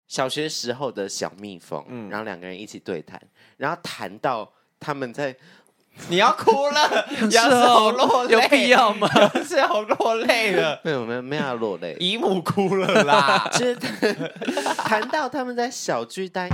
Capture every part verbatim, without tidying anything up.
小学时候的小蜜蜂，嗯，然后两个人一起对谈，然后谈到他们在。 你要哭了，要是好落泪， 有必要吗？ 是好落泪了， 没有没有没有要落泪， 姨母哭了啦。 就是谈到他们在小巨蛋，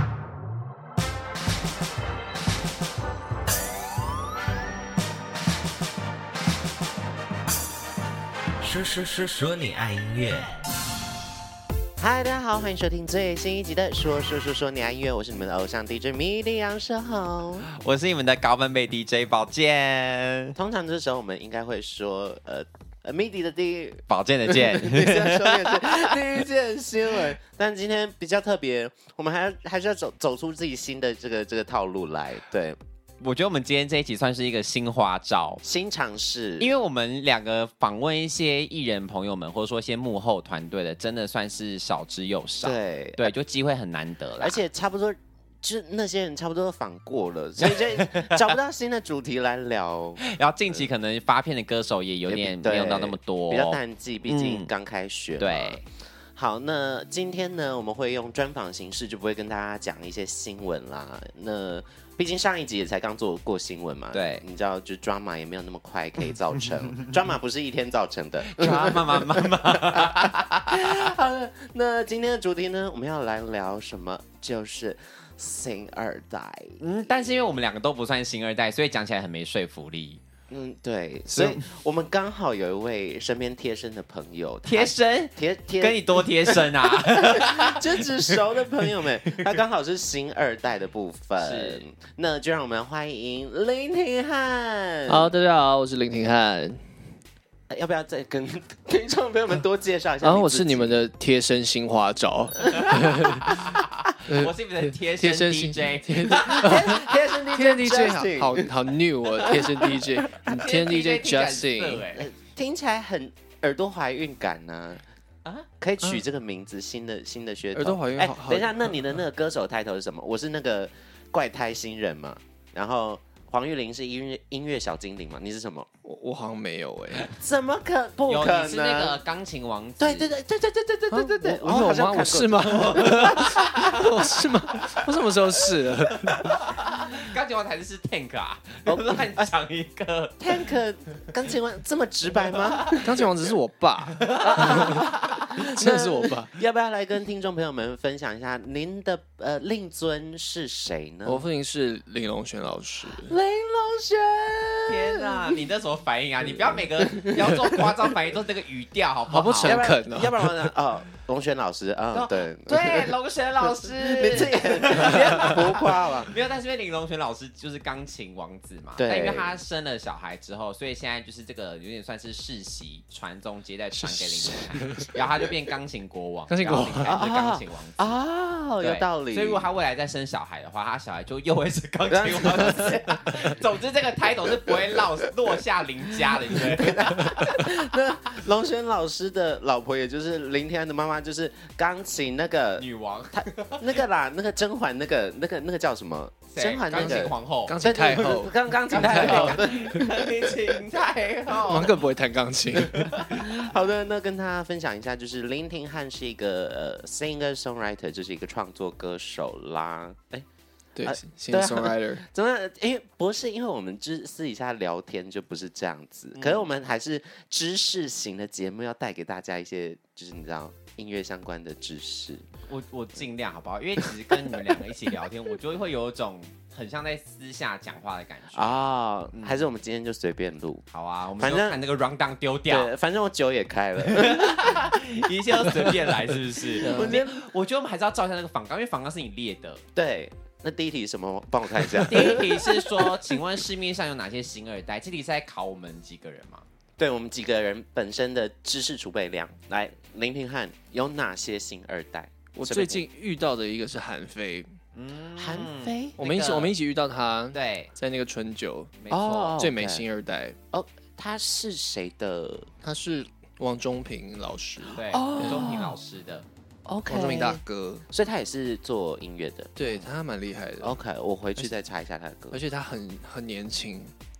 说说说说你爱音乐。 嗨，大家好，欢迎收听最新一集的《说说说说你爱音乐》，我是你们的偶像 D J 米莉杨世宏， 我是你们的高分贝 D J 宝剑。 通常这时候我们应该会说，呃。呃 ，M I D I 的第一宝剑的剑， 你现在说的是第一件新闻，但今天比较特别，我们还还是要走走出自己新的这个这个套路来。对， 我觉得我们今天这一集算是一个新花招、 新尝试， 因为我们两个访问一些艺人朋友们，或者说一些幕后团队的，真的算是少之又少。 对对，就机会很难得了， 而且差不多。就是那些人差不多都访过了，所以就找不到新的主题来聊。 然后近期可能发片的歌手也有点没有到那么多， 比较淡季，毕竟刚开学、嗯。 对， 好，那今天呢，我们会用专访形式，就不会跟大家讲一些新闻啦。那毕竟上一集也才刚做过新闻嘛， 对， 你知道，就 drama 也没有那么快可以造成，drama 不是一天造成的。 drama 妈妈妈。 好了，那今天的主题呢，我们要来聊什么？就是星二代。 嗯，但是因为我们两个都不算星二代，所以讲起来很没说服力。 嗯，对，所以我们刚好有一位身边贴身的朋友， 贴身， 贴贴， 跟你多贴身啊！ 就只熟的朋友们，他刚好是星二代的部分。是，那就让我们欢迎林廷翰。 好，大家好，我是林廷翰。 要不要再跟听众朋友们多介绍一下？ 然后我是你们的贴身新花招。 我是你们的贴身 D J， 贴身 D J， D J 好好好 new 哦，贴身 D J， 贴身 D J Justin， 听起来很耳朵怀孕感呢。啊，可以取这个名字，新的新的噱头。 耳朵怀孕， 哎，等一下，那你的那个歌手 title 是什么？我是那个怪胎新人嘛，然后黄玉玲是音乐音乐小精灵嘛，你是什么？ 我我好像没有哎、欸， 怎么可不可能？ 你是那个钢琴王子， 对对对对对对对对对对对， 我好像我是吗？我是吗？我什么时候是了？ 钢琴王才是 Tank 啊！我乱讲一个 Tank， 钢琴王这么直白吗？ 钢琴王子是我爸，真的是我爸。 要不要来跟听众朋友们分享一下您的呃令尊是谁呢？ 我父亲是林隆璇老师。 林隆璇， 天哪，你那什么反应啊？你不要每个要做夸张反应都这个语调，好不好？ 好不诚恳哦。 要不然呢？哦，龙璇老师，嗯，对对，龙璇老师， 你这也浮夸吧？ 没有，但是因为林龙璇老师就是钢琴王子嘛， 对， 但因为他生了小孩之后，所以现在就是这个有点算是世袭传宗接代传给林廷翰，然后他就变钢琴国王， 钢琴国王是钢琴王子哦，有道理。 所以如果他未来再生小孩的话，他小孩就又会是钢琴王子。总之，这个 title 是不会落落下林家的，对不对？ 那龙璇老师的老婆，也就是林廷翰的妈妈，就是钢琴那个女王， 她那个啦，那个甄嬛那个那个那个叫什么？甄嬛那个钢琴皇后， 钢琴太后， 刚钢琴太后， 钢琴太后， 我更不会弹钢琴。 好的，那跟大家分享一下，就是林廷翰是一个呃 singer songwriter， 就是一个创作歌手啦。哎。 对 ，singer songwriter， 真的，因为不是因为我们知私底下聊天就不是这样子，嗯、可是我们还是知识型的节目，要带给大家一些就是你知道音乐相关的知识。 我我尽量好不好？因为其实跟你们两个一起聊天，我就会有一种很像在私下讲话的感觉啊、哦嗯。还是我们今天就随便录？ 好啊，我们就把那个 round down 丢掉。 对，反正我酒也开了， 一切都随便来，是不是？我觉得，我觉得我们还是要照一下那个访纲，因为访纲是你列的。 对。那第一题是什么？帮我看一下。 第一题是说，请问市面上有哪些星二代？这题是在考我们几个人吗？ 对，我们几个人本身的知识储备量。来，林廷翰有哪些星二代？ 我最近遇到的一个是韩非。 嗯，韩非， 我们一起、那个、我们一起遇到他。 对， 在那个春酒， 没错， 哦、 最美星二代。 哦，他是谁的？ 他是王中平老师。 对，王、哦、中平老师的。 OK， 王中平大哥， 所以他也是做音乐的， 对他蛮厉害的。 OK， 我回去再查一下他的歌， 而且他很很年轻，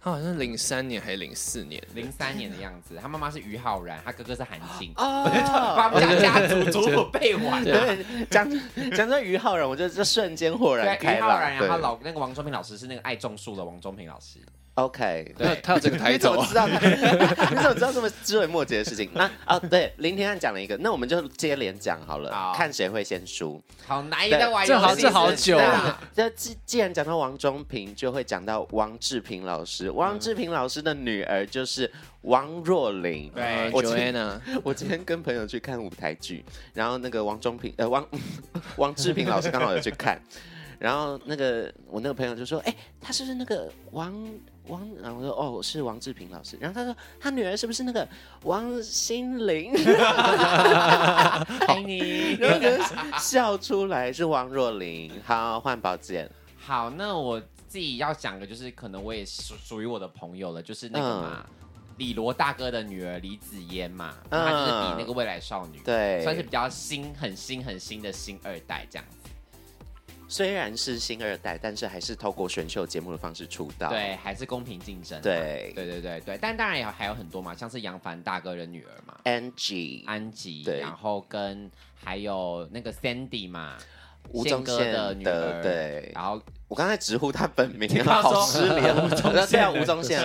他好像零三年还是零四年， 零三年的样子。他妈妈是于浩然，他哥哥是韩信。 哦， 帮我们讲家族族谱背完。 对，讲讲到于浩然，我就这瞬间豁然开朗。 于浩然，然后老那个王中平老师是那个爱种树的王中平老师。 OK， 对， 他有这个抬头， 你怎么知道？你怎么知道这么枝微末节的事情？那啊，对，林天汉讲了一个，那我们就接连讲好了， 好看谁会先输。 好难的玩游戏， 这好这好久啊。这既既然讲到王中平，就会讲到王志平老师。王志平老师的女儿就是王若琳。 对， 我今 Joanna， 我今天跟朋友去看舞台剧，然后那个王中平呃王王志平老师刚好有去看。然后那个我那个朋友就说：“哎、欸，他是不是那个王王？”然后我说：“哦，是王志平老师。”然后他说：“他女儿是不是那个王心凌？” 爱你， 然后就笑出来是王若琳。好，换宝剑。 好，那我自己要讲的就是，可能我也属属于我的朋友了，就是那个嘛。嗯李罗大哥的女儿李子嫣嘛，嗯、她就是比那个未来少女， 对， 算是比较新、很新、很新的新二代这样子。 虽然是新二代，但是还是透过选秀节目的方式出道， 对，还是公平竞争。 对， 对对对对，但当然也还有很多嘛，像是杨凡大哥的女儿嘛， 安吉， 安吉， 对， 然后跟还有那个 Sandy 嘛。 吴宗宪的女儿， 对， 然后我刚才直呼他本名，好失联，吴宗宪，吴宗宪，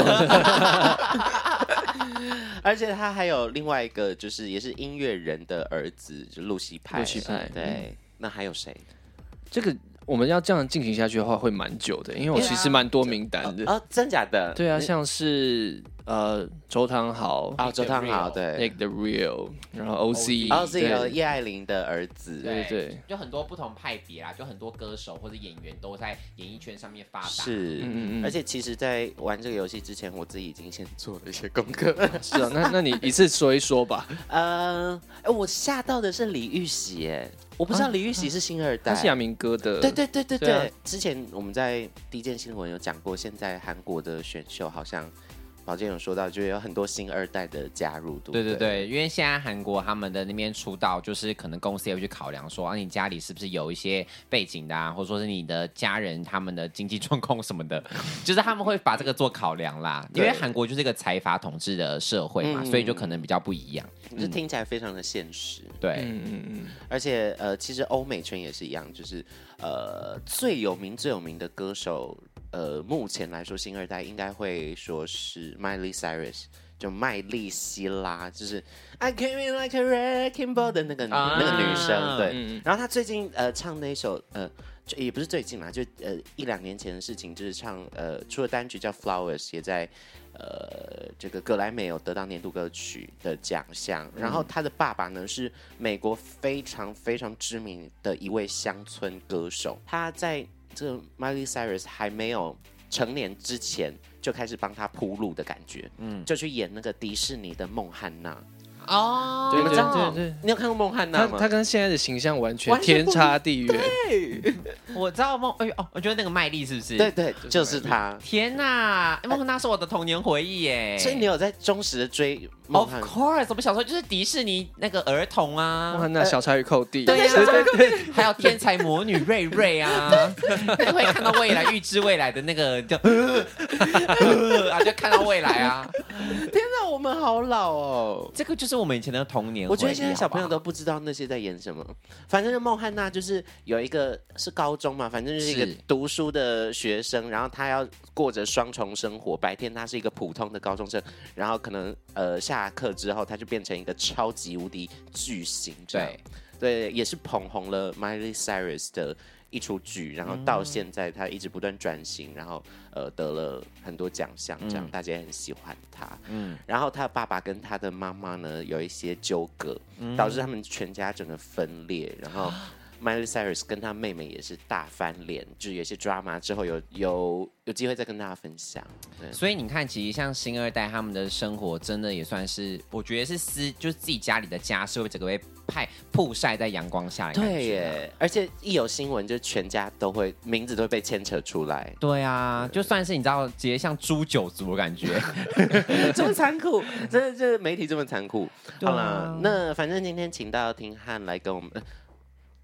而且他还有另外一个，就是也是音乐人的儿子，就露西派， 露西派， 对， 嗯、 那还有谁？ 这个我们要这样进行下去的话，会蛮久的，因为我其实蛮多名单的。 啊，真假的？ 对啊，像是呃周汤豪啊，周汤豪对 ，Nick the Real， 然后 O C，O C 有叶爱玲的儿子， 对对， 就很多不同派别啦，就很多歌手或者演员都在演艺圈上面发达。 是，嗯嗯嗯。而且其实，在玩这个游戏之前，我自己已经先做了一些功课。 是啊，那那你一次说一说吧。 呃，我吓到的是李玉玺，哎，我不知道李玉玺是新二代， 他是亚明哥的。 对对对对对，之前我们在第一件新闻有讲过，现在韩国的选秀好像。宝剑有说到，就有很多新二代的加入，对不对？ 对对对，因为现在韩国他们的那边出道，就是可能公司也会去考量说，啊，你家里是不是有一些背景的啊，或者说是你的家人他们的经济状况什么的，就是他们会把这个做考量啦。因为韩国就是一个财阀统治的社会嘛，嗯、所以就可能比较不一样。 就听起来非常的现实。 对， 嗯嗯嗯。 而且呃，其实欧美圈也是一样，就是呃最有名最有名的歌手。呃，目前来说，新二代应该会说是 Miley Cyrus， 就麦莉希拉，就是 I came in like a wrecking ball 的那个、啊、那个女生，对。嗯、然后她最近呃唱那一首呃，也不是最近啦，就呃一两年前的事情，就是唱呃出了单曲叫 Flowers， 也在呃这个格莱美有得到年度歌曲的奖项。然后她的爸爸呢是美国非常非常知名的一位乡村歌手，他在。这个 Miley Cyrus 还没有成年之前，就开始帮他铺路的感觉，嗯，就去演那个迪士尼的孟汉娜。 哦， 对对对对，你有看过孟汉娜吗？ 他跟现在的形象完全天差地远。 对， 我知道孟，哎哦，我觉得那个麦莉是不是？ 对对，就是他。 天哪，孟汉娜是我的童年回忆耶！ 所以你有在忠实的追孟汉娜 ？Of course， 我们小时候就是迪士尼那个儿童啊， 孟汉娜、小柴与寇弟， 对呀，还有天才魔女瑞瑞啊，就会看到未来、预知未来的那个，就啊，就看到未来啊！ 天哪，我们好老哦！ 这个就是我们以前的童年。 我觉得现在小朋友都不知道那些在演什么。反正孟汉娜就是有一个是高中嘛，反正就是一个读书的学生，然后他要过着双重生活。白天他是一个普通的高中生，然后可能呃下课之后他就变成一个超级无敌巨星。对对，也是捧红了 Miley Cyrus 的一出剧，然后到现在他一直不断转型，然后呃得了很多奖项，这样、嗯、大家也很喜欢他。嗯，然后他的爸爸跟他的妈妈呢有一些纠葛，嗯、导致他们全家整个分裂，然后。Miley Cyrus 跟他妹妹也是大翻脸，就是有些 drama 之后有有有机会再跟大家分享。 所以你看，其实像新二代他们的生活，真的也算是，我觉得是私，就是自己家里的家事会整个被派曝晒在阳光下的感觉、啊。 对耶，而且一有新闻，就全家都会名字都会被牵扯出来。 对啊，就算是你知道，直接像诛九族的感觉， 这么残酷，真的，这媒体这么残酷。好啦，那反正今天请到廷汉来跟我们。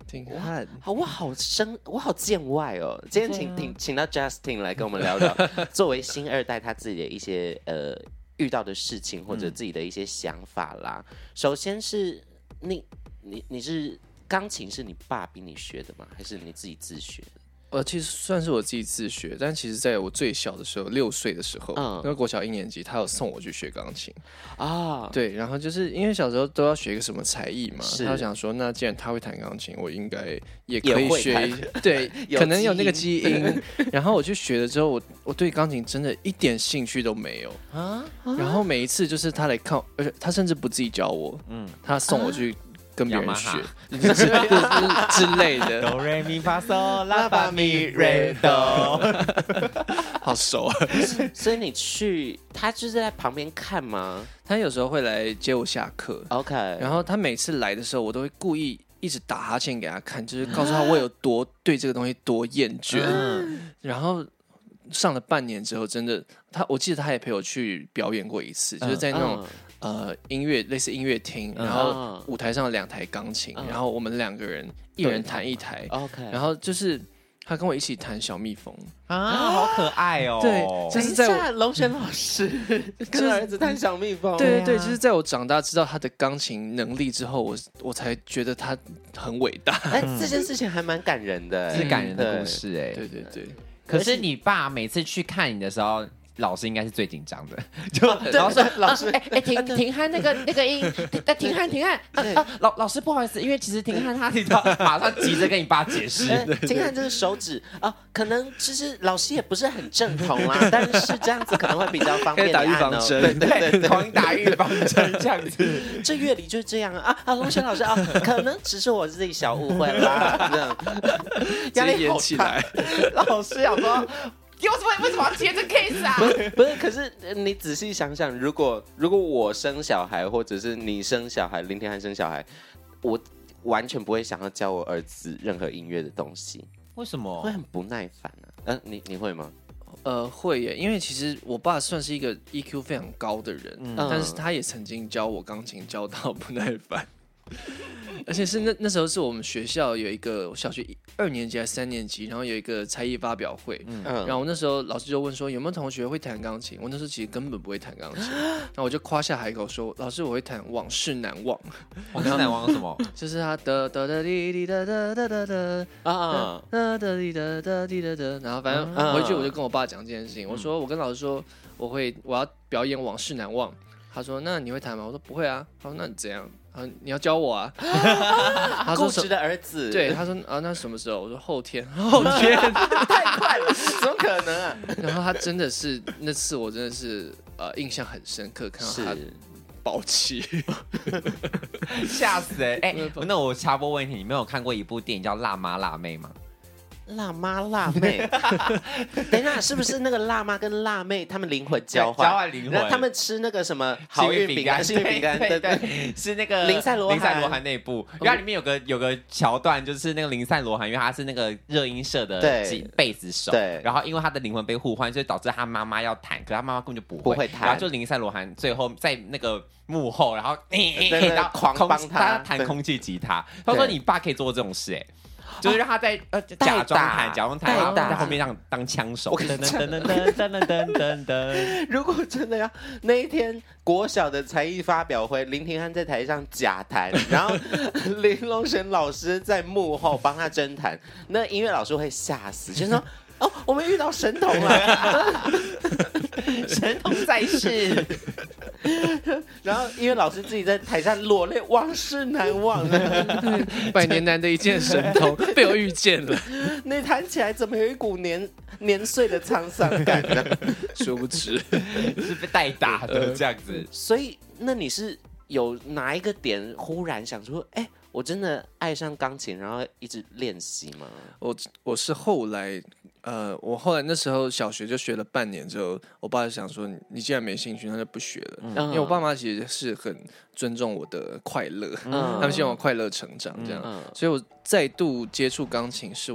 挺汉， 好，我好生，我好见外哦。今天请请请到 Justin 来跟我们聊聊，作为新二代他自己的一些呃遇到的事情或者自己的一些想法啦。嗯、首先是你你你是钢琴是你爸逼你学的吗？还是你自己自学的？ 呃，其实算是我自己自学，但其实在我最小的时候，六岁的时候，嗯，那个国小一年级，他有送我去学钢琴啊。对，然后就是因为小时候都要学个什么才艺嘛，他想说，那既然他会弹钢琴，我应该也可以学，对，可能有那个基因。然后我去学了之后，我我对钢琴真的一点兴趣都没有啊。然后每一次就是他来看，而且他甚至不自己教我，嗯，他送我去。跟别人学之之类的， 哆来咪发嗦拉发咪瑞哆， 好熟啊！ 所以你去，他就是在旁边看吗？ 他有时候会来接我下课 ，OK。 然后他每次来的时候，我都会故意一直打哈欠给他看，就是告诉他我有多对这个东西多厌倦。嗯、然后上了半年之后，真的，他我记得他也陪我去表演过一次，就是在那种。嗯呃，音乐类似音乐厅，然后舞台上有两台钢琴，嗯、然后我们两个人一人弹一台 ，OK， 然后就是他跟我一起弹小蜜蜂啊，好可爱哦。 对，就是在我龙璇老师跟儿子弹小蜜蜂， 对对对，就是在我长大知道他的钢琴能力之后，我我才觉得他很伟大。 哎，这件事情还蛮感人的， 是感人的故事哎。 对对对， 可是你爸每次去看你的时候。老师应该是最紧张的，就老师老师哎哎停停汉那个那个音，哎停汉停汉啊老老师不好意思，因为其实停汉他提到马上急着跟你爸解释， 停汉这个手指啊，可能其实老师也不是很正统啦，但是这样子可能会比较方便打预防针， 对对对， 狂打预防针这样子， 这乐理就是这样啊啊，龙璇老师啊，可能只是我自己小误会啦，这样压力好大， 老师想说。为什么为什么要接这 case 啊？ 不是不是，可是你仔细想想，如果如果我生小孩，或者是你生小孩，林天汉生小孩，我完全不会想要教我儿子任何音乐的东西。 为什么？ 会很不耐烦啊？嗯、呃，你你会吗？ 呃，会耶，因为其实我爸算是一个 E Q 非常高的人，嗯、但是他也曾经教我钢琴，教到不耐烦。而且是那那时候是我们学校有一个小学二年级还是三年级，然后有一个才艺发表会，嗯、然后我那时候老师就问说有没有同学会弹钢琴，我那时候其实根本不会弹钢琴，然后我就夸下海口说老师我会弹往事难忘。 往事难忘是什么？ 就是他的哒哒滴滴哒哒哒哒哒啊哒哒滴哒哒滴哒哒，然后反正回去我就跟我爸讲这件事情，我说我跟老师说我会我要表演往事难忘，他说那你会弹吗？我说不会啊，他说那你怎样？啊，你要教我啊！ 他说固执的儿子， 对，他说啊，那什么时候？我说后天，后天太快了，怎么可能啊？ 然后他真的是那次，我真的是呃印象很深刻，看到他爆气， 吓死哎、欸！哎、欸，那我插播问题，你没有看过一部电影叫《辣妈辣妹》吗？ 辣妈辣妹，等一下，是不是那个辣妈跟辣妹他们灵魂交换？ 交换灵魂， 他们吃那个什么好运饼干、幸运饼干，对对， 是那个林赛罗林赛罗韩那部，因为它里面有个有个桥段，就是那个林赛罗韩，因为他是那个热音社的贝斯手， 对， 然后因为他的灵魂被互换，所以导致他妈妈要弹，可他妈妈根本就不会， 不会弹， 然后就林赛罗韩最后在那个幕后，然后然后狂帮他弹空气吉他，他说你爸可以做这种事，哎。就是让他在呃假装弹，假装弹，然后在后面让当枪手。噔噔噔噔噔噔噔噔。 如果真的要那一天国小的才艺发表会，林廷汉在台上假弹，然后林龙璇老师在幕后帮他真弹，那音乐老师会吓死，就说。哦，我们遇到神童了， 神童在世。 然后音乐老师自己在台上落泪，往事难忘啊！ 百年难得一见神童被我遇见了。 你弹起来怎么有一股年年岁的沧桑感呢？ 殊不知是被带打的这样子。 所以，那你是有哪一个点忽然想说，哎、欸，我真的爱上钢琴，然后一直练习吗？ 我我是后来。呃，我后来那时候小学就学了半年之后，我爸就想说你，你既然没兴趣，那就不学了。嗯、因为我爸妈其实是很尊重我的快乐，嗯、他们希望我快乐成长这样。嗯、所以我再度接触钢琴，是我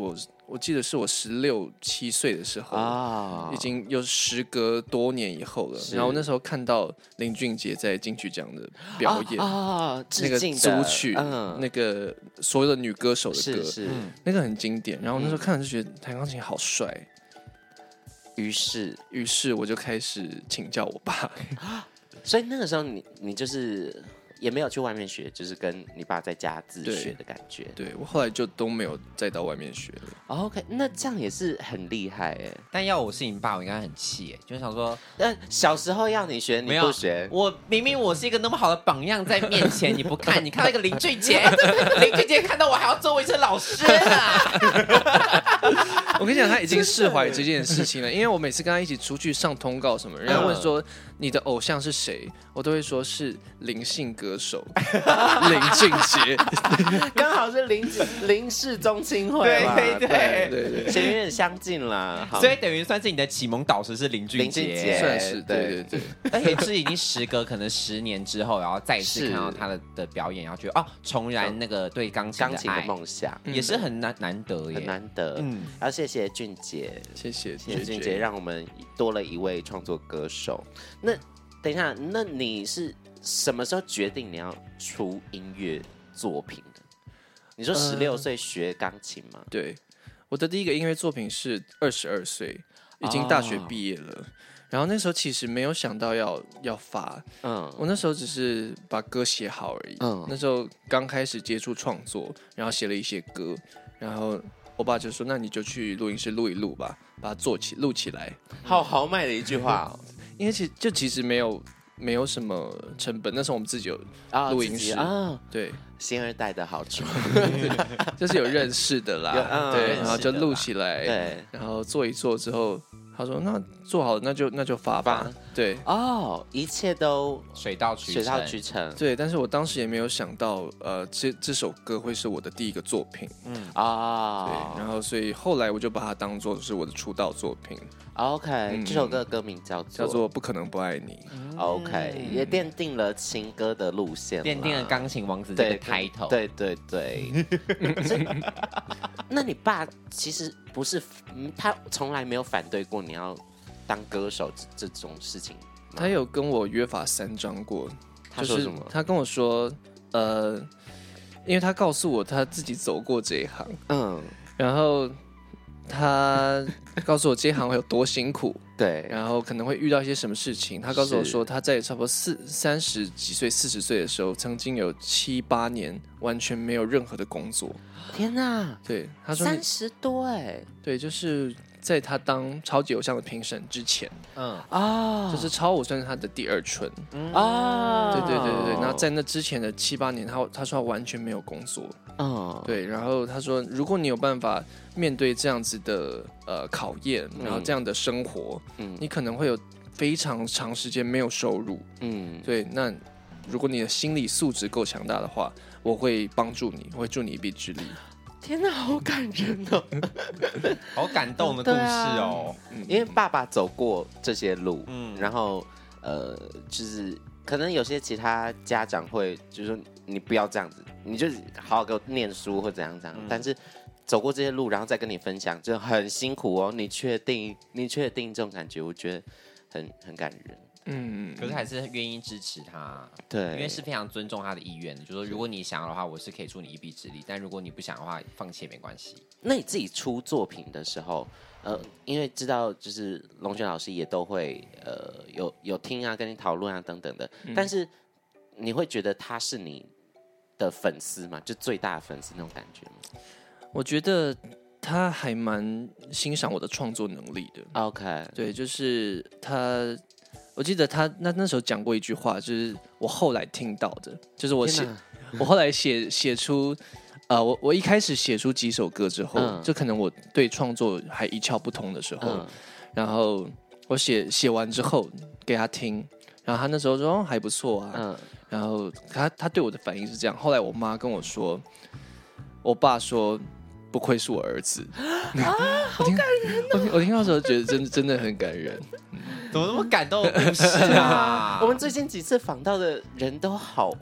我记得是我十六七岁的时候啊，已经有时隔多年以后了。然后那时候看到林俊杰在金曲奖的表演啊， 那个组曲，嗯、那个所有的女歌手的歌， 是是那个很经典。然后那时候看就觉得弹钢琴好帅， 于是于是我就开始请教我爸。 所以那个时候你你就是也没有去外面学，就是跟你爸在家自学的感觉。 对，对我后来就都没有再到外面学了。 Oh, OK， 那这样也是很厉害哎。 但要我是你爸，我应该很气哎，就想说， 那小时候要你学你不学， 我明明我是一个那么好的榜样在面前，你不看，你看到一个林俊杰，林俊杰看到我还要做我一次老师啊！ 我跟你讲，他已经释怀这件事情了，因为我每次跟他一起出去上通告什么，人家问说。你的偶像是谁？我都会说是林姓歌手林俊杰， 刚好是林林氏宗亲会， 对对对对对， 有点相近啦。 所以等于算是你的启蒙导师是林俊杰， 算是对对对。 而且是已经时隔可能十年之后，然后再次看到他的的表演，然后觉得哦，重燃那个对钢琴钢琴的梦想， 也是很难难得耶， 很难得。嗯，要谢谢俊杰， 谢谢谢谢俊杰，让我们多了一位创作歌手。那等一下，那你是什么时候决定你要出音乐作品的？你说十六岁学钢琴吗？ 呃？对，我的第一个音乐作品是二十二岁，已经大学毕业了。哦，然后那时候其实没有想到要要发，嗯，我那时候只是把歌写好而已。嗯，那时候刚开始接触创作，然后写了一些歌，然后我爸就说：“那你就去录音室录一录吧，把它做起录起来。” 好豪迈的一句话哦。 因为其就其实没有没有什么成本，那时候我们自己有录音室啊，哦，对， 新二代的好处就是有认识的啦，嗯，对，然后就录起来， 对， 然后做一做之后，他说那做好了那就那就发吧，对， 哦，一切都水到渠水到渠成， 对，但是我当时也没有想到，呃，这这首歌会是我的第一个作品，嗯啊，对，然后所以后来我就把它当做是我的出道作品。 OK，嗯，这首歌的歌名叫做叫做《不可能不爱你》。 OK，也奠定了情歌的路线， 奠定了钢琴王子这个 title。 对对对。对那你爸其实不是，他从来没有反对过你要当歌手这种事情。 他有跟我约法三章过。 他说什么？ 他跟我说，呃，因为他告诉我他自己走过这一行，嗯，然后。他告诉我这一行有多辛苦， 对， 然后可能会遇到一些什么事情。他告诉我说，他在差不多四三十几岁、四十岁的时候，曾经有七八年完全没有任何的工作。 天哪！ 对，他说三十多哎， 对，就是在他当超级偶像的评审之前，嗯啊，就是超偶算是他的第二春啊，对对对对对。然后在那之前的七八年，他他说他完全没有工作，嗯，对。然后他说，如果你有办法面对这样子的呃考验，然后这样的生活，嗯，你可能会有非常长时间没有收入，嗯，对。那如果你的心理素质够强大的话，我会帮助你，我会助你一臂之力。 天哪，好感人哦， 好感动的故事哦。 啊，因为爸爸走过这些路，嗯，然后呃，就是可能有些其他家长会就是说你不要这样子，你就好好给我念书或怎样怎样，嗯，但是走过这些路，然后再跟你分享，就很辛苦哦。你确定？你确定这种感觉？我觉得很很感人。 嗯，可是还是愿意支持他， 对， 因为是非常尊重他的意愿的。就说如果你想要的话，我是可以助你一臂之力；但如果你不想的话，放弃也没关系。 那你自己出作品的时候，呃，因为知道就是龙轩老师也都会呃有有听啊，跟你讨论啊等等的，嗯，但是你会觉得他是你的粉丝吗？就最大的粉丝那种感觉吗？ 我觉得他还蛮欣赏我的创作能力的。 OK， 对，就是他。我记得他那那时候讲过一句话，就是我后来听到的，就是我写，我后来写写出，呃，我我一开始写出几首歌之后，嗯，就可能我对创作还一窍不通的时候，嗯，然后我写写完之后给他听，然后他那时候说，哦，还不错啊，嗯，然后他他对我的反应是这样。后来我妈跟我说，我爸说。不愧是我儿子啊，好感人哦！ 我听我听到的时候觉得真真的很感人， 怎么那么感动的故事啊？ 我们最近几次访到的人都好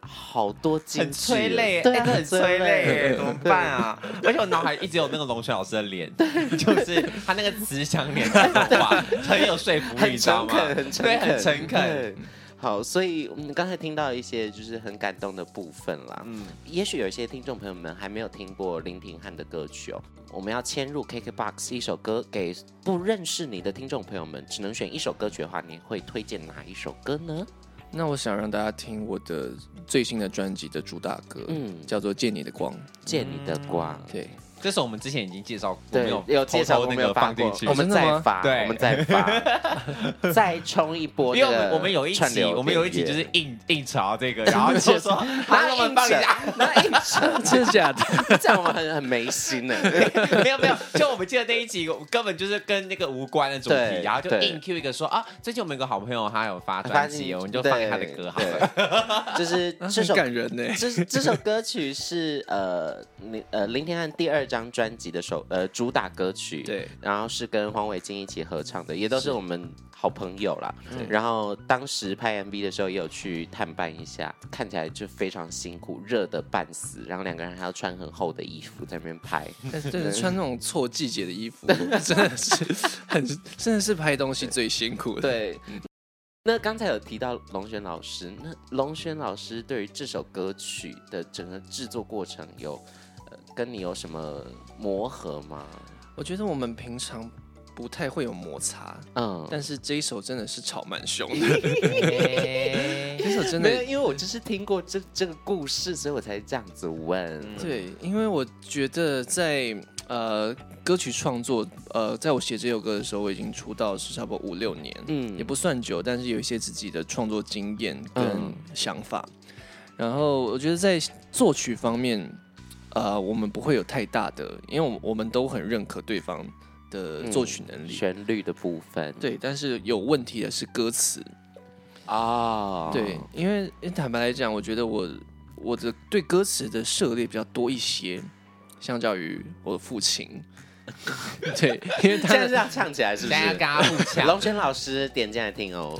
好多金句， 很催泪， 对、啊， 很催泪，怎么办啊？而且我脑海一直有那个龙璇老师的脸，就是他那个慈祥脸的话，很有说服力，你知道吗？ 很诚恳， 对，很诚恳。 好，所以我们刚才听到一些就是很感动的部分啦。嗯，也许有一些听众朋友们还没有听过林廷汉的歌曲哦。我们要迁入 K K B O X 一首歌给不认识你的听众朋友们，只能选一首歌曲的话，你会推荐哪一首歌呢？ 那我想让大家听我的最新的专辑的主打歌，嗯，叫做《借你的光》。 借你的光， 嗯、对。 这首我们之前已经介绍过， 对，有有介绍过，没有放进去，我们再发， 对， 我们再发，再冲一波。 因为我们我们有一集，我们有一集就是硬硬炒这个，然后就说， 然后我们帮你讲，那硬扯， 真的假的？ 这样我们很很没心呢。 没有没有，就我们记得那一集根本就是跟那个无关的主题，然后就硬 Q 一个说啊，最近我们有个好朋友他有发专辑，我们就放他的歌好了。 就是这首感人呢， 这这首歌曲是呃呃林廷汉第二张专辑的首呃主打歌曲， 对， 然后是跟黄伟晋一起合唱的，也都是我们好朋友啦。然后当时拍 M V 的时候也有去探班一下，看起来就非常辛苦，热得半死，然后两个人还要穿很厚的衣服在那边拍， 对，穿那种错季节的衣服，真的是很真的是拍东西最辛苦的。 对。那刚才有提到龙璇老师，那龙璇老师对于这首歌曲的整个制作过程有，呃，跟你有什么磨合吗？ 我觉得我们平常不太会有摩擦，嗯，但是这一首真的是吵蛮凶的。这首真的， 没有，因为我就是听过这这个故事，所以我才这样子问。 对，因为我觉得在呃。歌曲创作，呃，在我写这首歌的时候，我已经出道是差不多五六年，嗯，也不算久，但是有一些自己的创作经验跟想法。嗯、然后我觉得在作曲方面，呃，我们不会有太大的，因为我们都很认可对方的作曲能力、 嗯、旋律的部分。 对，但是有问题的是歌词啊。对，因为坦白来讲，我觉得我我的对歌词的涉猎比较多一些，相较于我的父亲。对，因为他现在这样唱起来是不是？ 现在跟他互呛。 龙璇老师点进来听哦。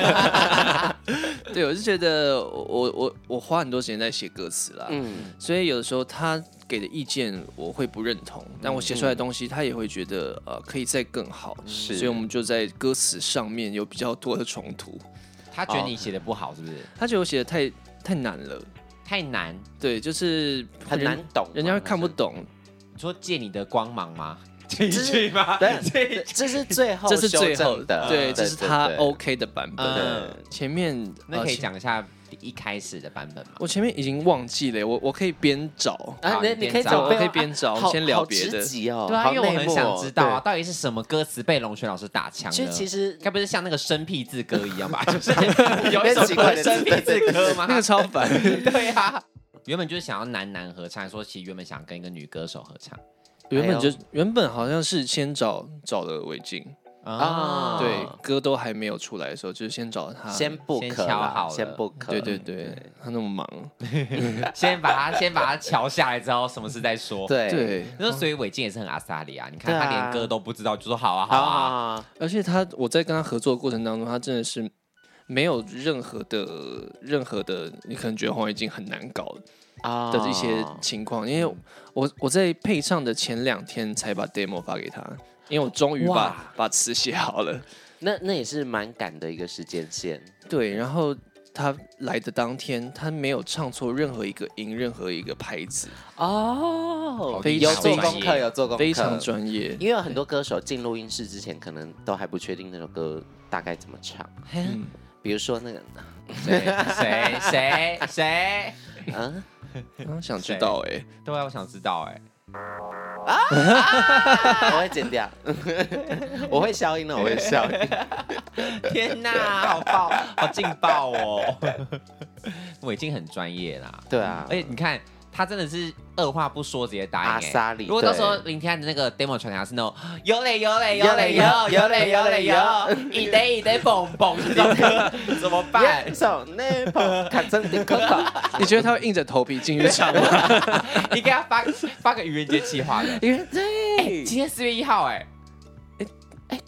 对，我是觉得我我我花很多时间在写歌词啦，嗯，所以有的时候他给的意见我会不认同，但我写出来的东西他也会觉得呃可以再更好，是，所以我们就在歌词上面有比较多的冲突。 他觉得你写的不好是不是？ 他觉得我写的太太难了， 太难， 对，就是很难懂， 人家会看不懂。 你说借你的光芒吗？这一句吗？ 对，这是最后， 这是最后的， 对，这是他 OK 的版本。嗯、前面那可以讲一下一开始的版本吗？ 我前面已经忘记了，我我可以边找啊，你你可以找，我可以边找，先聊别的。 哦， 对啊，因为我很想知道啊，到底是什么歌词被龙璇老师打枪呢？ 其实该不是像那个生僻字歌一样吧？就是有一首歌生僻字歌吗？ 那个超烦。 对啊，原本就是想要男男合唱，说其实原本想跟一个女歌手合唱。 原本就原本好像是先找找了韦静啊，对，歌都还没有出来的时候，就是先找他， 先不先敲好， 先不可， 对对对，他那么忙， 先把他先把他敲下来之后，什么事再说。 对对， 那所以韦静也是很阿萨里啊，你看他连歌都不知道，就说好啊好啊， 而且他我在跟他合作的过程当中，他真的是没有任何的任何的，你可能觉得黄伟晋很难搞的的一些情况，因为我我在配唱的前两天才把 demo 发给他，因为我终于把把词写好了。 那那也是蛮赶的一个时间线。 对，然后他来的当天，他没有唱错任何一个音，任何一个拍子。 哦，有做功课，有做功课， 非常专业。 因为有很多歌手进录音室之前，可能都还不确定那首歌大概怎么唱。嗯，比如说那个谁谁谁谁， 嗯。想知道哎、欸， 对啊，我想知道哎、 欸，啊，我会剪掉，我会消音的，我会消音。 天哪，好爆，好劲爆哦！我已经很专业啦， 对啊， 而且你看。他真的是二话不说直接答应阿萨里。 如果到时候林天汉的那个 demo 传达是那种有嘞有嘞有嘞有有嘞有嘞有，一得一得蹦蹦这种歌怎么办？ 手那蹦看真的可可， 你觉得他会硬着头皮进去唱吗？ 你给他发发个愚人节企划的， 愚人对， 今天四月一号哎。 哎，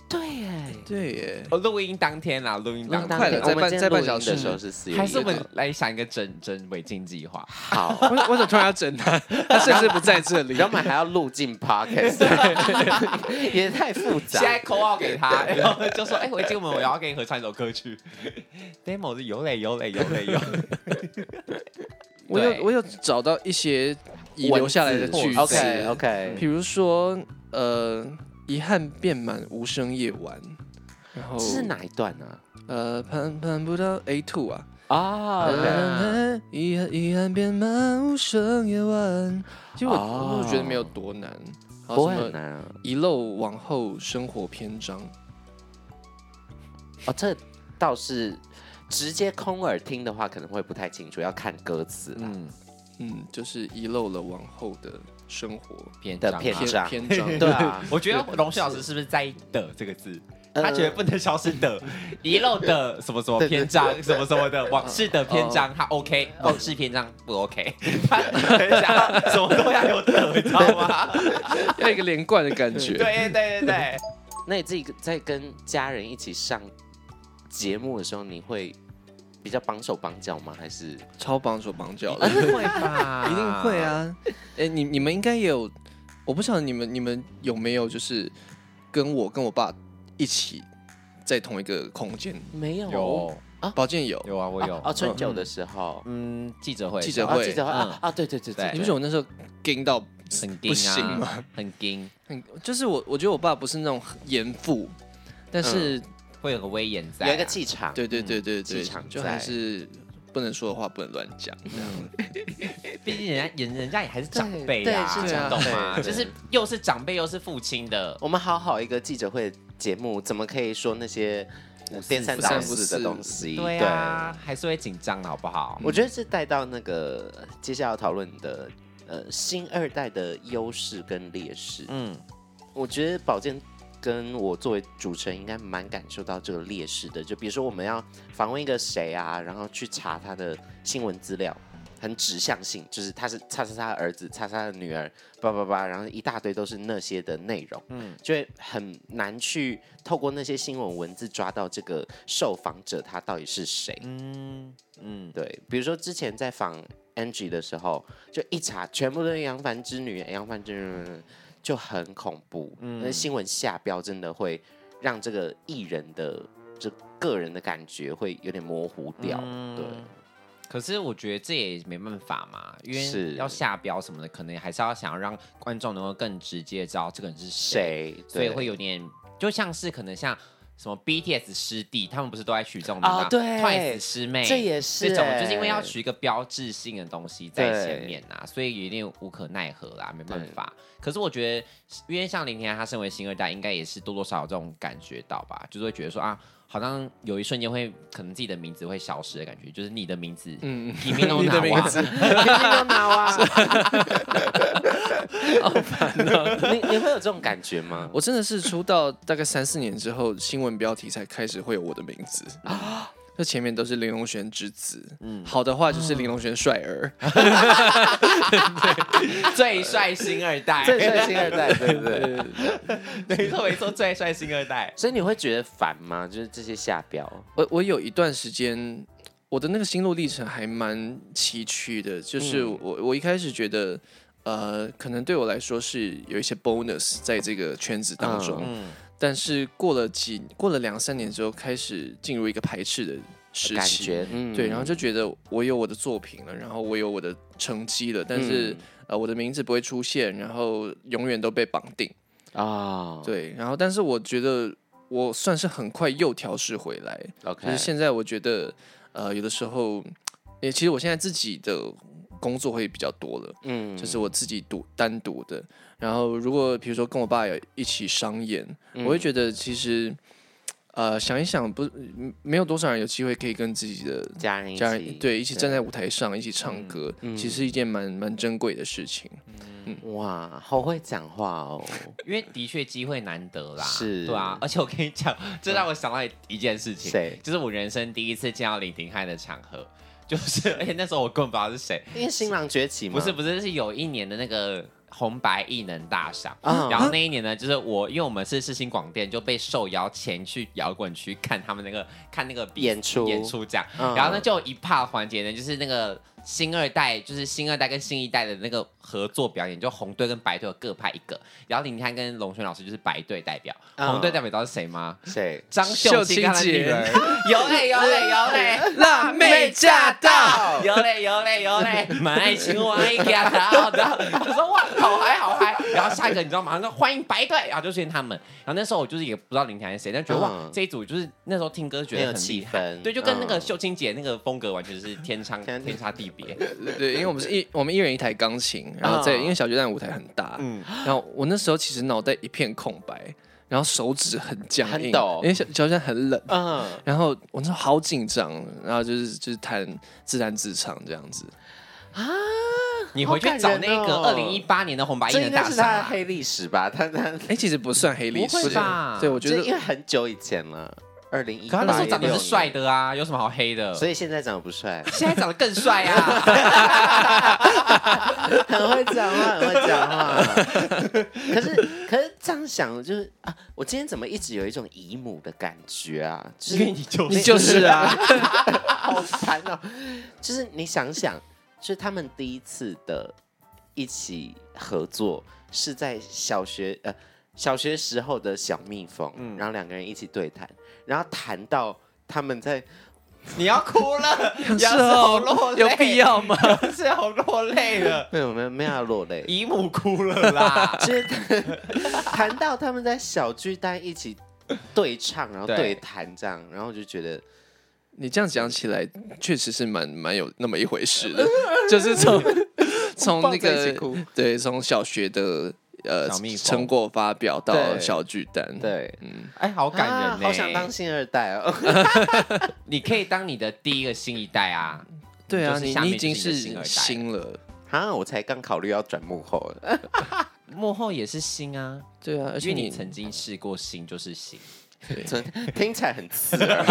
对耶， 对耶。 哦，录音当天啦，录音当天， 快了，在半在半小时的时候是四月一号， 还是我们来想一个整整违禁计划？ 好， 我我怎么突然要整他？他甚至不在这里， 然后我们还要录进 podcast， 也太复杂。 现在 call out 给他，然后就说：“哎、欸，违禁，我们我要给你合唱一首歌曲。”demo 是有嘞有嘞有嘞有。 我有我有找到一些遗留下来的句子 ，OK OK， 比如说呃，遗憾遍满无声夜晚，然后这是哪一段啊？ 呃，盼盼不到 A two 啊啊， 遗憾遗憾遍满无声夜晚，其实我我觉得没有多难， 不会很难啊。 遗漏往后生活篇章， 哦，这倒是。直接空耳听的话，可能会不太清楚，要看歌词。嗯嗯，就是遗漏了往后的生活篇的篇章。 篇章， 对啊， 我觉得龙旭老师是不是在意的这个字？他觉得不能消失的，遗漏的什么什么篇章，什么什么的往事的篇章，他 OK， 往事篇章不 OK， 他很想什么都要有的，你知道吗？ 要一个连贯的感觉。 对对对对。 那你自己在跟家人一起上节目的时候，你会比较绑手绑脚吗？还是超绑手绑脚的？ 会吧， 一定会啊！哎、欸，你你们应该也有，我不晓得你们你们有没有就是跟我跟我爸一起在同一个空间？ 没有， 有啊，宝剑有， 有啊，我有哦。春酒的时候， 嗯，记者会， 记者会， 记者会啊啊，对对对对， 你不是我那时候惊到很不行吗？ 很惊， 很就是我我觉得我爸不是那种严父，但是。嗯会有个威严在、啊， 有一个气场， 对对对对对， 气场就还是不能说的话不能乱讲， 毕竟人家人人家也还是长辈呀、啊， 对， 懂吗？就是又是长辈又是父亲的， 我们好好一个记者会节目，怎么可以说那些颠三倒四的东西？ 对啊，还是会紧张的好不好？ 我觉得是带到那个接下来要讨论的呃新二代的优势跟劣势。嗯，我觉得宝剑。跟我作为主持人，应该蛮感受到这个劣势的。就比如说，我们要访问一个谁啊，然后去查他的新闻资料，很指向性，就是他是叉叉叉的儿子，叉叉的女儿，叭叭叭，然后一大堆都是那些的内容，嗯，就会很难去透过那些新闻文字抓到这个受访者他到底是谁。嗯嗯，对，比如说之前在访 Angie 的时候，就一查全部都是杨凡之女，杨凡之女。就很恐怖，那、嗯、新闻下标真的会让这个艺人的这个人的感觉会有点模糊掉，嗯、对。 可是我觉得这也没办法嘛，因为要下标什么的，可能还是要想要让观众能够更直接知道这个人是谁，所以会有点就像是可能像。什么 B T S 师弟，他们不是都在取这种名字、 哦、对 ，Twice 师妹， 这也是这种，就是因为要取一个标志性的东西在前面啊，所以有点无可奈何啦，没办法。可是我觉得，因为像林田他身为新二代，应该也是多多少少有这种感觉到吧，就是会觉得说啊，好像有一瞬间会可能自己的名字会消失的感觉，就是你的名字，嗯，你的名字， 你拿哇，好烦哦！你你会有这种感觉吗？ 我真的是出道大概三四年之后，新闻标题才开始会有我的名字啊。这前面都是林隆璇之子，嗯，好的话就是林隆璇帅儿， 最帅新二代， 最帅新二代，对不对？ 没错没错，最帅新二代。 所以你会觉得烦吗？就是这些下标。 我我有一段时间，我的那个心路历程还蛮崎岖的，就是我、嗯、我一开始觉得。呃，可能对我来说是有一些 bonus 在这个圈子当中，嗯、但是过了几过了两三年之后，开始进入一个排斥的时期，感觉、嗯、对，然后就觉得我有我的作品了，然后我有我的成绩了，但是、嗯、呃，我的名字不会出现，然后永远都被绑定啊，哦、对，然后但是我觉得我算是很快又调试回来， okay. 就是现在我觉得呃，有的时候，也其实我现在自己的。工作会比较多了，嗯，就是我自己独单独的。然后如果比如说跟我爸有一起商演，嗯、我会觉得其实，呃，想一想不，没有多少人有机会可以跟自己的家人一起家人对一起站在舞台上一起唱歌，嗯、其实是一件蛮蛮珍贵的事情。 嗯，哇，好会讲话哦！ 因为的确机会难得啦， 是， 对啊。而且我跟你讲，这让我想到一件事情， 谁？ 就是我人生第一次见到李廷翰的场合。就是，而且那时候我根本不知道是谁， 因为新郎崛起嘛。 不是不是，是有一年的那个红白艺能大赏，嗯、然后那一年呢，就是我，因为我们是世新广电，就被受邀前去摇滚区看他们那个看那个演出演出这样，嗯、然后呢就有一 part 环节呢，就是那个新二代，就是新二代跟新一代的那个合作表演，就红队跟白队各派一个，然后林泰跟龙轩老师就是白队代表，嗯、红队代表你知道是谁吗？ 谁？ 张秀清她的女儿，有嘞有嘞有嘞， 辣妹驾到， 有嘞有嘞有嘞，买青蛙一家到，然后我说哇好嗨好嗨，然后下一个你知道马上说欢迎白队，然后就出现他们，然后那时候我就是也不知道林泰是谁，但觉得、嗯、哇这一组就是那时候听歌觉得很厉害，对，就跟那个秀清姐那个风格完全是天差、嗯、天差地别。 对，因为我们是一我们一人一台钢琴，然后在、oh. 因为小巨蛋舞台很大，嗯，然后我那时候其实脑袋一片空白，然后手指很僵硬， 很抖， 因为小小巨蛋很冷，嗯，然后我那时候好紧张，然后就是就是弹自弹自唱这样子啊。你回去找那个二零一八年的红白艺能大赏， 这应该是他的黑历史吧？他他哎，其实不算黑历史吧？ 对，我觉得因为很久以前了。二零一八， 可他那时候长得是帅的啊，有什么好黑的？ 所以现在长得不帅， 现在长得更帅啊！ 很会讲话，很会讲话。可是，可是这样想就是啊，我今天怎么一直有一种姨母的感觉啊？ 就是、因为你就是你就是啊， 好烦哦！就是你想想，就是他们第一次的一起合作是在小学呃。小学时候的小蜜蜂，嗯、然后两个人一起对谈，然后谈到他们在， 你要哭了， 是哦，落泪有必要吗？ 是要落泪了， 没有没有没有要落泪， 姨母哭了啦。 就是谈到他们在小巨蛋一起对唱，然后对谈这样，然后我就觉得你这样讲起来，确实是蛮蛮有那么一回事的，就是从从那个对从小学的。呃，成果发表到小巨蛋， 对， 嗯，哎，好感人呢、欸啊， 好想当新二代哦。 你可以当你的第一个新一代啊， 对啊， 你你已经是新了啊，我才刚考虑要转幕后了， 幕后也是新啊， 对啊，而且因为你曾经试过新就是新， 听起来很刺耳，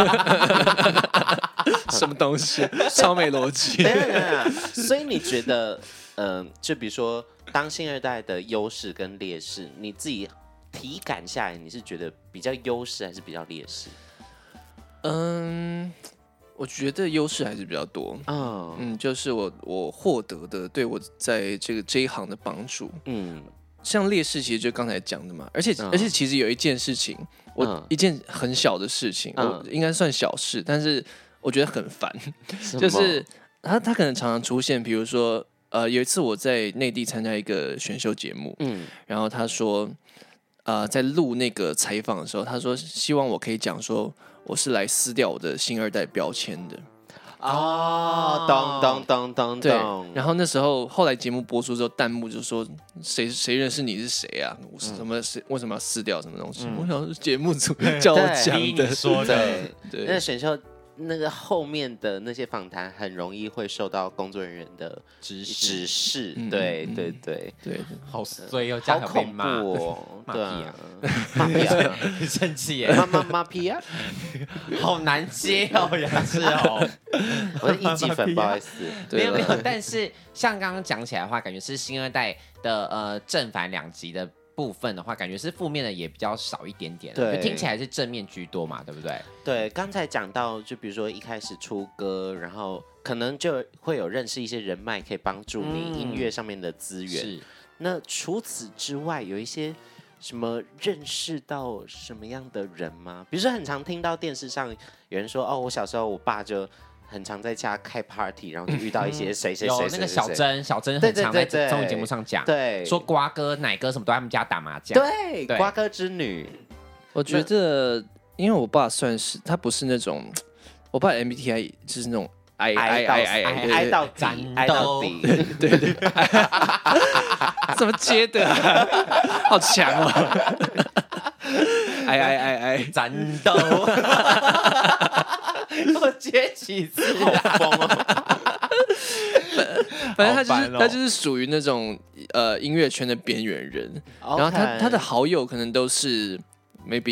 什么东西？超没逻辑。 所以你觉得，嗯、呃，就比如说。当新二代的优势跟劣势，你自己体感下来，你是觉得比较优势还是比较劣势？ 嗯，我觉得优势还是比较多。嗯嗯，就是我我获得的对我在这个这一行的帮助。嗯，像劣势其实就刚才讲的嘛，而且、嗯、而且其实有一件事情，我、嗯、一件很小的事情，嗯、我应该算小事，但是我觉得很烦，就是他他可能常常出现，比如说。呃，有一次我在内地参加一个选秀节目，嗯，然后他说，呃，在录那个采访的时候，他说希望我可以讲说我是来撕掉我的新二代标签的。 哦，咚咚咚咚对。然后那时候后来节目播出之后，弹幕就说谁谁认识你是谁啊？什么谁为什么要撕掉什么东西？嗯、我想节目组叫我讲的， 说的， 对，那选秀。那个后面的那些访谈很容易会受到工作人员的指指示，嗯、对、嗯、对对对， 好衰哦，好恐怖哦，对啊， 马屁啊，很生气耶， 妈妈马屁啊， 好难接哦，牙齿哦， 我是一级粉，不好意思， 没有没有，但是像刚刚讲起来的话，感觉是新二代的呃正反两极的。部分的话，感觉是负面的也比较少一点点，对，听起来是正面居多嘛，对不对？ 对，刚才讲到，就比如说一开始出歌，然后可能就会有认识一些人脉，可以帮助你音乐上面的资源。是，那除此之外，有一些什么认识到什么样的人吗？比如说，很常听到电视上有人说，哦，我小时候我爸就。很常在家开 party， 然后就遇到一些谁谁谁， 有那个小珍，小珍很常在综艺节目上讲， 对， 说瓜哥、奶哥什么都在他们家打麻将， 对，瓜哥之女。 我觉得，因为我爸算是他不是那种，我爸 M B T I 就是那种挨挨挨挨挨到底，挨到底， 对对，怎么接的？好强哦！挨挨挨挨， 战斗。我接几次， 好疯哦！ 反正他就是、哦、他就是属于那种呃音乐圈的边缘人， okay. 然后他他的好友可能都是 maybe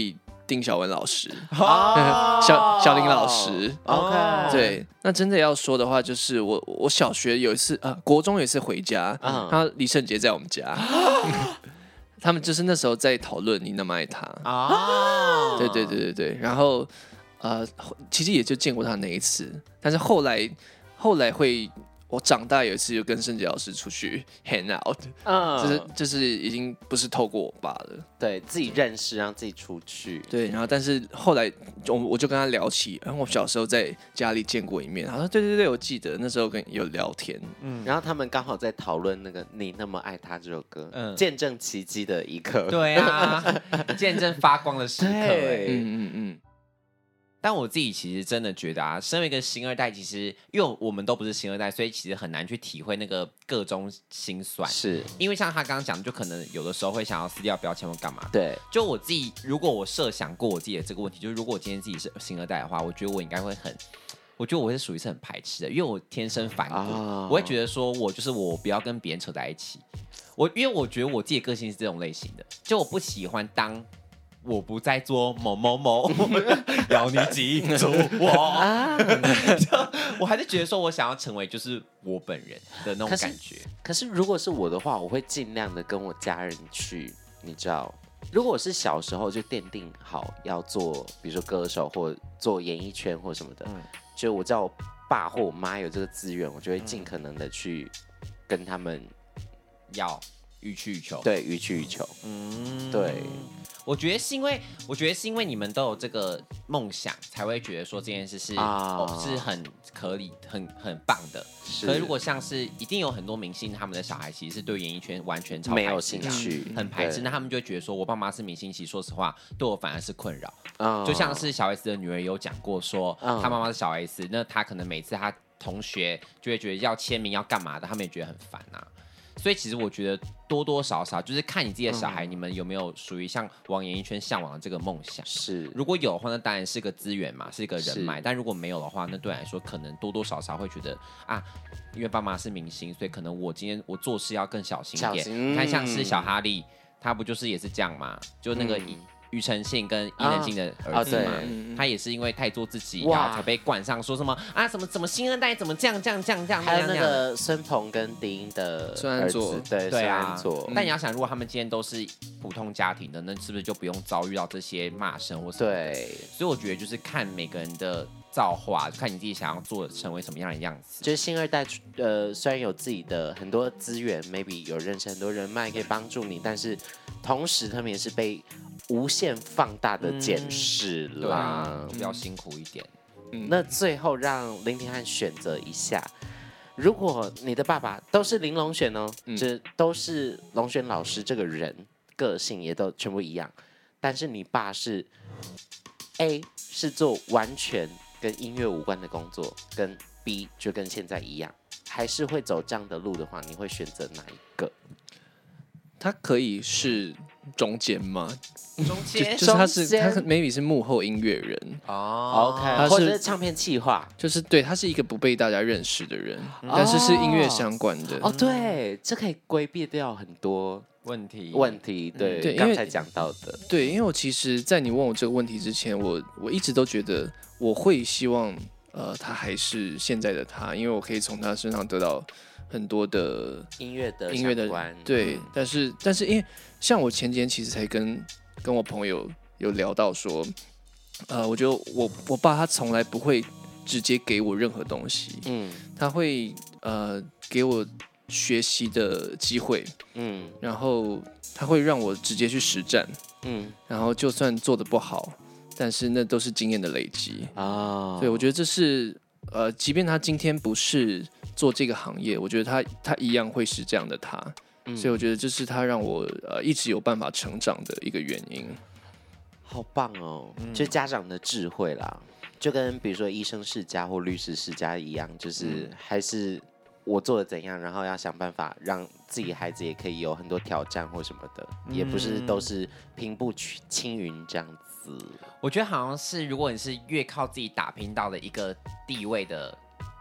丁小文老师，哦、小小林老师。 OK， 对，那真的要说的话，就是我我小学有一次，呃，国中有一次回家，嗯、他李圣杰在我们家。他们就是那时候在讨论你那么爱他啊，对对对对对，然后呃，其实也就见过他那一次，但是后来后来会，我长大有一次就跟圣杰老师出去 hang out， 嗯，就是就是已经不是透过我爸了， 对自己认识，让自己出去， 对，然后但是后来我我就跟他聊起，然后我小时候在家里见过一面，他说对对对，我记得那时候跟有聊天， 嗯，然后他们刚好在讨论那个你那么爱他这首歌，嗯，见证奇迹的一刻， 对啊，见证发光的时刻，哎， 嗯嗯嗯。 但我自己其实真的觉得啊，身为一个星二代，其实因为我们都不是星二代，所以其实很难去体会那个各中辛酸。 是因为像他刚刚讲，就可能有的时候会想要撕掉标签或干嘛。 对， 就我自己，如果我设想过我自己的这个问题，就是如果我今天自己是星二代的话，我觉得我应该会很，我觉得我会是属于是很排斥的，因为我天生反骨，哦、我会觉得说我就是我不要跟别人扯在一起。我因为我觉得我自己的个性是这种类型的，就我不喜欢当。我不再做某某某，要你记住我。我还是觉得说，我想要成为就是我本人的那种感觉。 可是，可是如果是我的话，我会尽量的跟我家人去，你知道，如果我是小时候就奠定好要做，比如说歌手或做演艺圈或什么的，嗯、就我知道我爸或我妈有这个资源，我就会尽可能的去跟他们要予取予求。 对，予取予求。嗯，对。 我觉得是因为，我觉得是因为你们都有这个梦想，才会觉得说这件事是、啊哦、是很可以、很很棒的。可是如果像是一定有很多明星，他们的小孩其实是对演艺圈完全超排斥、 没有兴趣， 很排斥，那他们就会觉得说，我爸妈是明星，其实说实话，对我反而是困扰。啊、就像是小 S 的女儿有讲过说，啊、她妈妈是小 S， 那她可能每次她同学就会觉得要签名要干嘛的，他们也觉得很烦啊。所以其实我觉得多多少少就是看你自己的小孩，嗯、你们有没有属于像往演艺圈向往的这个梦想？ 是， 如果有的话，那当然是个资源嘛，是一个人脉。但如果没有的话，那对你来说可能多多少少会觉得啊，因为爸妈是明星，所以可能我今天我做事要更小心一点。你看，像是小哈利，他不就是也是这样嘛？就那个。嗯庾澄庆跟伊能静的儿子嘛，啊啊、他也是因为太做自己，然后才被冠上说什么啊什么怎么星二代怎么这样这样这样这样， 还有那个孙鹏跟丁英的儿子，对对啊， 但你要想，如果他们今天都是普通家庭的，那是不是就不用遭遇到这些骂声或什么的？对，所以我觉得就是看每个人的造化，看你自己想要做成为什么样的样子。 就是星二代，呃，虽然有自己的很多资源 ，maybe 有认识很多人脉可以帮助你，但是同时他们也是被无限放大的检视啦，嗯啊、比较辛苦一点。 嗯、那最后让林廷汉选择一下，如果你的爸爸都是林隆璇哦，嗯、就都是隆璇老师这个人，个性也都全部一样，但是你爸是 A 是做完全跟音乐无关的工作，跟 B 就跟现在一样，还是会走这样的路的话，你会选择哪一个？ 他可以是中间吗？ 中间就，就是他是他 maybe 是幕后音乐人哦 ，OK， 他是或者是唱片企划， 就是对他是一个不被大家认识的人，嗯、但是是音乐相关的。 哦，对，这可以规避掉很多问题问题。对，对，刚才讲到的， 对，因为我其实，在你问我这个问题之前，我我一直都觉得我会希望，呃，他还是现在的他，因为我可以从他身上得到很多的音乐的音乐的对，嗯、但是但是因为像我前几天其实才跟跟我朋友有聊到说，呃，我觉得我我爸他从来不会直接给我任何东西，嗯，他会呃给我学习的机会，嗯，然后他会让我直接去实战，嗯，然后就算做得不好，但是那都是经验的累积啊，所以我觉得这是呃，即便他今天不是做这个行业，我觉得他他一样会是这样的他，嗯、所以我觉得这是他让我呃一直有办法成长的一个原因。 好棒哦，嗯、就家长的智慧啦，就跟比如说医生世家或律师世家一样，就是还是我做的怎样，然后要想办法让自己孩子也可以有很多挑战或什么的，嗯、也不是都是平步青云这样子。 我觉得好像是，如果你是越靠自己打拼到的一个地位的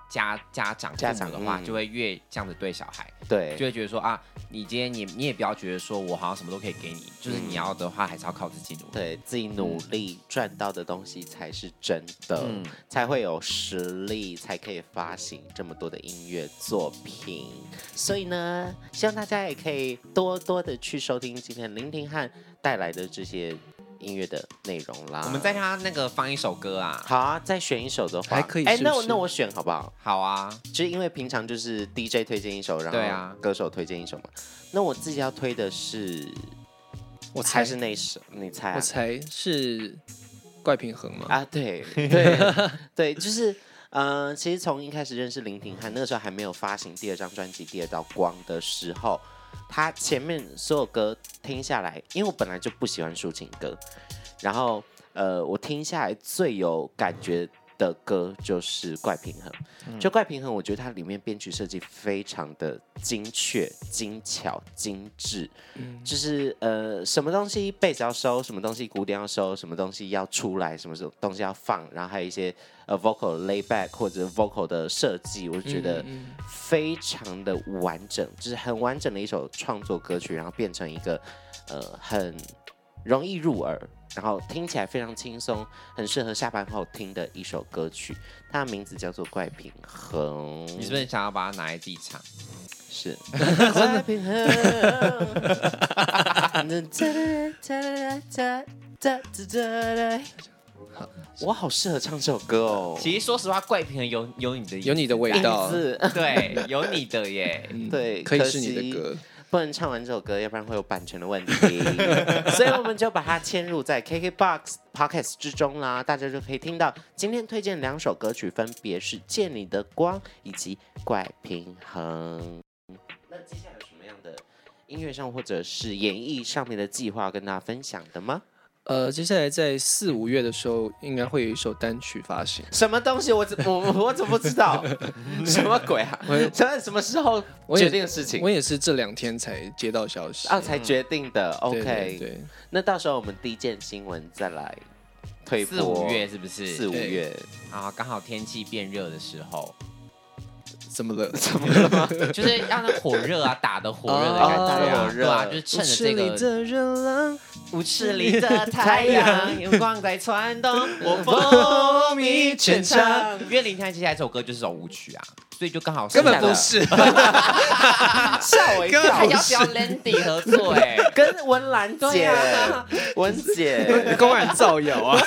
家家长家长的话， 嗯、 就会越这样子对小孩， 对， 就会觉得说啊，你今天你你也不要觉得说我好像什么都可以给你，就是你要的话还是要靠自己努力， 对自己努力赚到的东西才是真的，嗯、才会有实力，才可以发行这么多的音乐作品。所以呢，希望大家也可以多多的去收听今天林廷汉带来的这些音乐的内容啦。 我们再他那个放一首歌啊。 好啊，再选一首的话还可以是哎，那我那我选好不好？ 好啊， 就是因为平常就是 D J 推荐一首，然后歌手推荐一首嘛。那我自己要推的是， 我猜是那一首，你猜、啊？ 我猜是怪平衡吗？ 啊，对对对，就是呃，其实从一开始认识林廷汉，那个时候还没有发行第二张专辑《第二道光》的时候。他前面所有歌听下来，因为我本来就不喜欢抒情歌，然后呃，我听下来最有感觉的歌就是《怪平衡》。嗯、就《怪平衡》，我觉得它里面编曲设计非常的精确、精巧、精致，嗯、就是呃，什么东西贝斯要收，什么东西鼓点要收，什么东西要出来，什么东西要放，然后还有一些呃 vocal layback 或者 vocal 的设计，我觉得非常的完整，就是很完整的一首创作歌曲，然后变成一个呃很容易入耳，然后听起来非常轻松，很适合下班后听的一首歌曲。它的名字叫做《怪平衡》。 你是不是想要把它拿来自己唱？ 是。怪平衡。我好适合唱这首歌哦。 其实说实话，怪平衡有有你的有你的味道， 对，有你的耶， 嗯、 对， 可以是你的歌。 不能唱完这首歌，要不然会有版权的问题，所以我们就把它嵌入在 K K B O X Podcast 之中啦，大家就可以听到今天推荐两首歌曲，分别是《借你的光》以及《怪平衡》。那接下来有什么样的音乐上或者是演艺上面的计划跟大家分享的吗？ 呃，接下来在四五月的时候，应该会有一首单曲发行。 什么东西？我怎我我怎么不知道？什么鬼啊？什什么时候决定的事情？ 我也是这两天才接到消息啊，才决定的。 嗯、 OK， 对, 对, 对， 那到时候我们第一件新闻再来推播。 四五月是不是？ 四五月啊，刚好天气变热的时候。 怎么了？ 怎么了吗？ 就是让那火热啊，打的火热的感觉啊，对啊，就是趁着这个舞池里的太阳，阳光在窜动，我风靡全场。因为林廷汉接下来这首歌就是首舞曲啊，所以就刚好根本不是， 吓我一跳， 还要不要 Landy 合作哎、欸， 跟文兰姐，文姐公然造谣啊！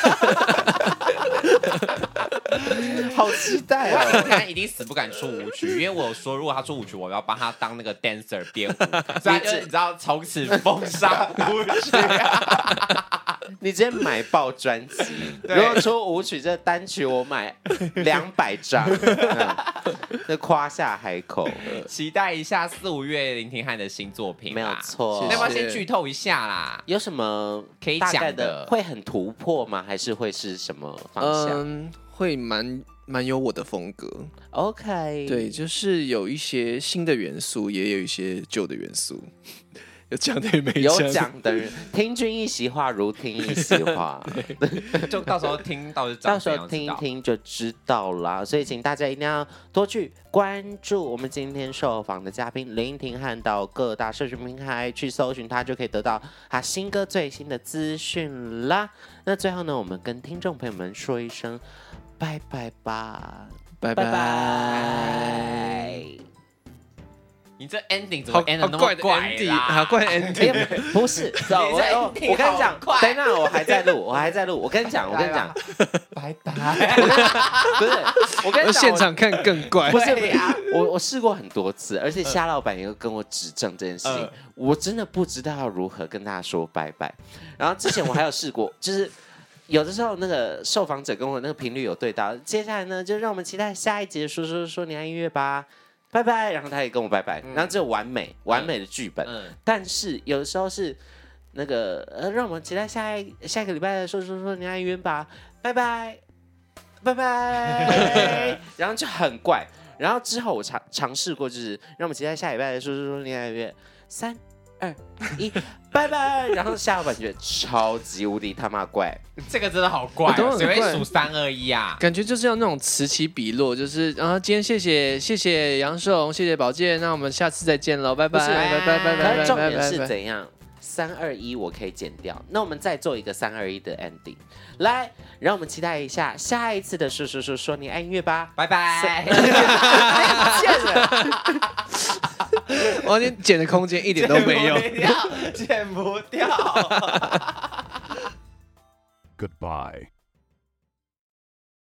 好期待啊！ 林廷汉一定死不敢出舞曲，因为我有说如果他出舞曲，我要帮他当那个 dancer 编舞，所以他就你知道从此封杀舞曲、啊。 你直接买爆专辑，如果出舞曲这单曲，我买两百张，这夸下海口。 期待一下四五月林廷汉的新作品， 没有错。 那要不要先剧透一下啦？ 有什么可以讲的？ 会很突破吗？还是会是什么方向？ 嗯，会蛮蛮有我的风格。 OK， 对，就是有一些新的元素，也有一些旧的元素。有讲的没讲？ 有讲的人，听君一席话，如听一席话。 就到时候听到就到时候听一听就知道啦。所以请大家一定要多去关注我们今天受访的嘉宾林廷汉，到各大社群平台去搜寻他，就可以得到他新歌最新的资讯啦。那最后呢，我们跟听众朋友们说一声拜拜吧， 拜拜。 拜拜。 你这 ending 怎么 end 的那么怪啦？ 好怪 ending， 不是，我我我跟你讲，等一下我还在录，我还在录。我跟你讲，我跟你讲， 拜拜。 不是，我跟你讲， 现场看更怪。 不是啊，我我试过很多次，而且夏老板也跟我指正这件事情，我真的不知道要如何跟大家说拜拜。然后之前我还有试过，就是有的时候那个受访者跟我那个频率有对到，接下来呢，就让我们期待下一集说说说你爱音乐吧。拜拜，然后他也跟我拜拜，嗯、然后这完美完美的剧本，嗯嗯、但是有的时候是那个呃，让我们期待下一下一个礼拜的说说说你爱音乐吧，拜拜拜拜，然后就很怪，然后之后我尝尝试过，就是让我们期待下礼拜的说说说你爱音乐，三二一，拜拜。然后下半觉得超级无敌他妈怪， 这个真的好怪、哦，谁会数三二一啊？ 感觉就是要那种此起彼落，就是啊，今天谢谢谢谢杨寿，谢谢宝剑，那我们下次再见喽，拜拜拜拜拜拜。 可是重点是怎样？三二一我可以剪掉，那我们再做一个三二一的 ending， 来，让我们期待一下下一次的说说说说你爱音乐吧， 拜拜。 见了， 我连剪的空间一点都没有， 剪不掉，剪不掉。